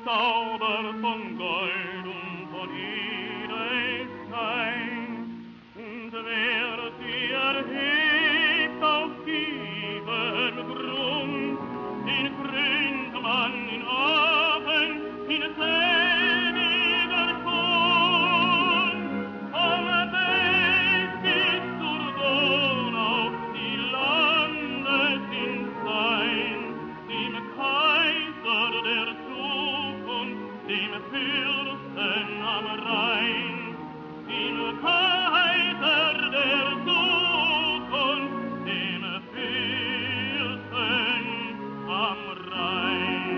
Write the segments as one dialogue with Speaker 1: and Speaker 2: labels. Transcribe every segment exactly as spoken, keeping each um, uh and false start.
Speaker 1: Zauber von Gold und von Edelstein. Und wer sie erhebt auf tiefen Grund, den krönt man in Abend, in selbiger Stund. Vom Weg bis zur Donau, die landet in Sein, dem Kaiser der Zukunft, dem Fürsten am Rhein, dem Kaiser der Zukunft, dem Fürsten am Rhein.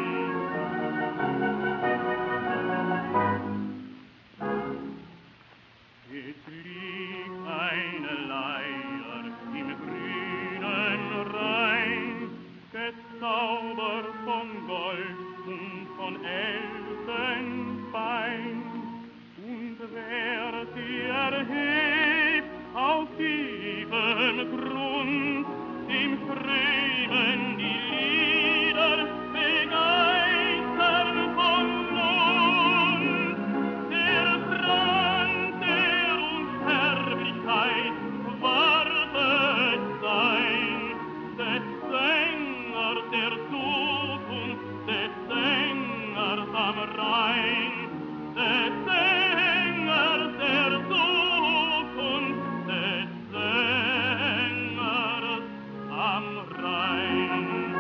Speaker 1: Es liegt eine Leier im grünen Rhein, gezaubert von Gold und von Elfenbein. Und wer sie erhebt auf tiefen Grund, dem strömen die Lieder begeistert von Mund. Der Franz der Unsterblichkeit wartet sein, des Sängers der Zukunft, des Sängers am Rhein, des Sängers der Zukunft, des Sängers am Rhein.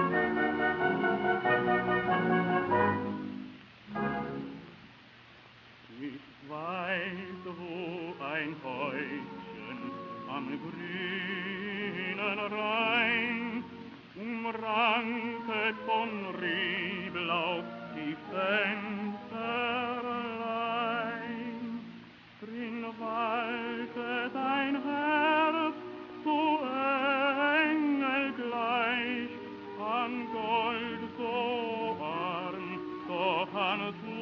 Speaker 1: Ich weiß, wo ein Häuschen am grünen Rhein umranket von Rehblau die Fensterlein. Drin waltet ein Herz, so engelgleich, an Gold so arm, doch an